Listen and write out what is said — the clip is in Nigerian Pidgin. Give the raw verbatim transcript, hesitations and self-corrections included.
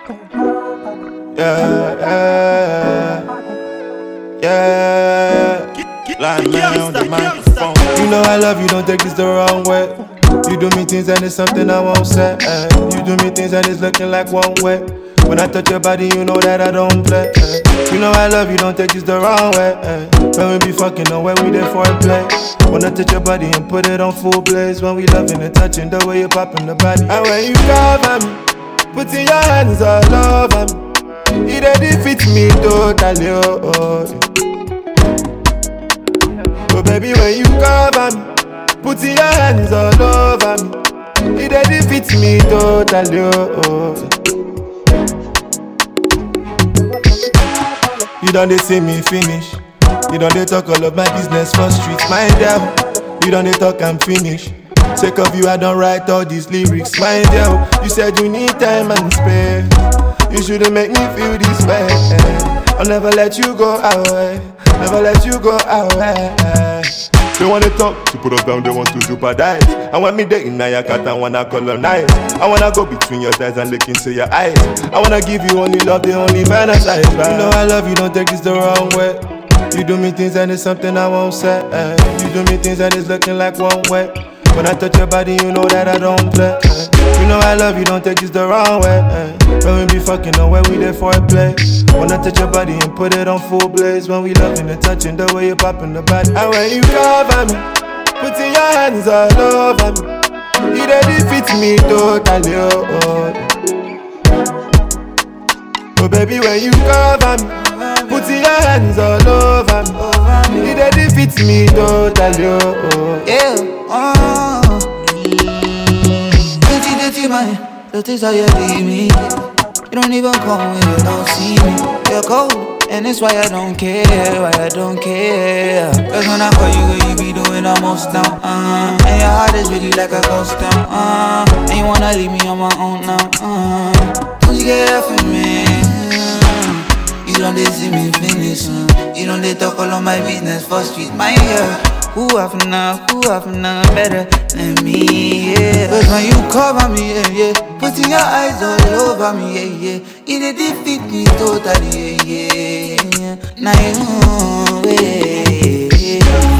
Yeah, yeah, yeah. Like man on the microphone. You know I love you, don't take this the wrong way. You do me things and it's something I won't say. eh. You do me things and it's looking like one way. When I touch your body, you know that I don't play. eh. You know I love you, don't take this the wrong way. eh. When we be fucking, know when we there for a play. When I touch your body and put it on full blaze. When we loving and touching, the way you popping the body. And when you cover me, putting your hands all over me, it defeats me totally. Oh, oh. oh baby, when you cover me, putting your hands all over me, it defeats me totally. Oh, oh. You don't they see me finish. You don't they talk all of my business for streets. My dear, you don't they talk I'm finished. Sake of you I don't write all these lyrics. My dear, you said you need time and space. You shouldn't make me feel this way. I'll never let you go away. Never let you go away. They wanna talk, to put us down, they want to jeopardize. I want me there in your cat, I wanna colonize. I wanna go between your thighs and look into your eyes. I wanna give you only love, the only fantasize. You know I love you, don't take this the wrong way. You do me things and it's something I won't say. eh. You do me things and it's looking like one way. When I touch your body, you know that I don't play. eh. You know I love you, don't take this the wrong way. eh. When we be fucking, know when we there for a play. When I touch your body and put it on full blaze. When we loving and touching, the way you popping the body. And when you cover me, putting your hands all over me, it defeats me totally. Oh, oh. oh baby, when you cover me, putting your hands all over me, it defeats me totally. Oh, oh. Yeah, oh. Dirty, dirty man, that is how you leave me. You don't even come when you don't see me. You're cold, and that's why I don't care, why I don't care. Cause when I call you, girl, you be doing the most now, uh and your heart is really like a ghost town, uh and you wanna leave me on my own now, uh don't you get off of me, uh, you don't they see me finish, uh, you don't they talk all of my business for street, my yeah. Who have now, who have now better than me, yeah. Cause when you cover me, yeah, yeah, putting your eyes all over me, yeah, yeah, it defeat me totally, yeah, yeah, yeah. Now you, yeah, yeah.